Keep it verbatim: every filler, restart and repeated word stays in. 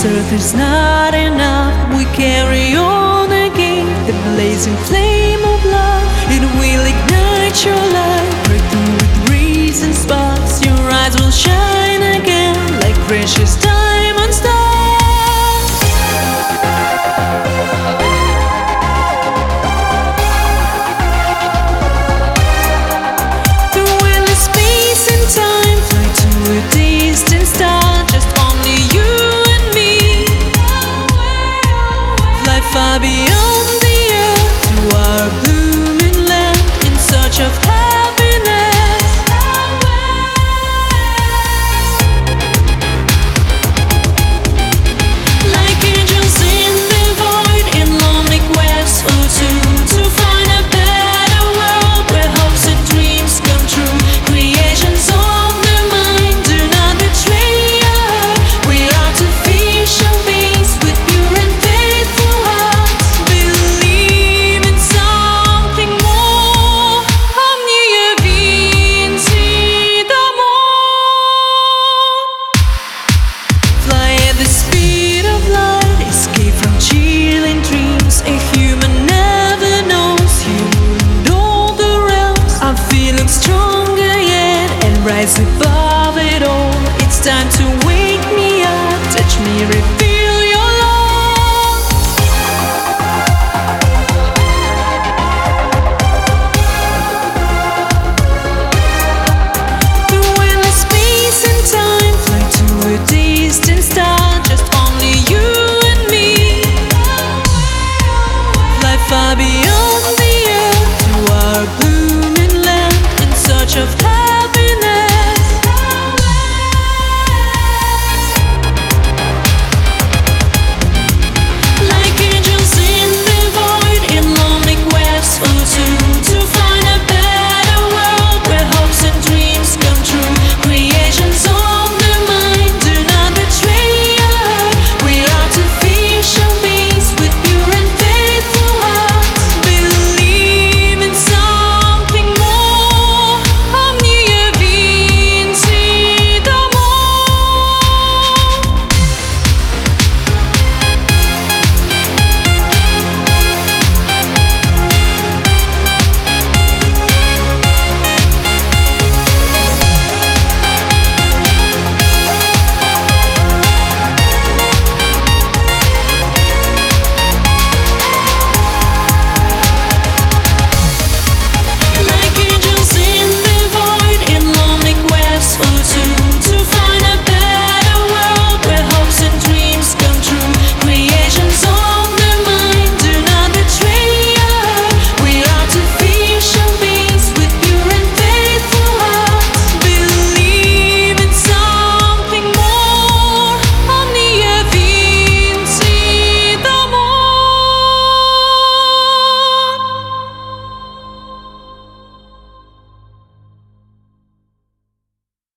earth is not enough. We carry on again, the blazing flame of love. It will ignite your life, break through with reason sparks. Your eyes will shine again like precious diamond stars. Through endless space and time, fly to a distant star. Just only you and me. Fly far beyond the earth to our blooming land in search of happiness. Like angels in the void, in lonely quest for two, to find a better world where hopes and dreams come true. Creations of the mind, do not betray your heart. We are artificial beings with pure and faithful hearts. Believe in something more. Omnia vincit amor. Fly at the speed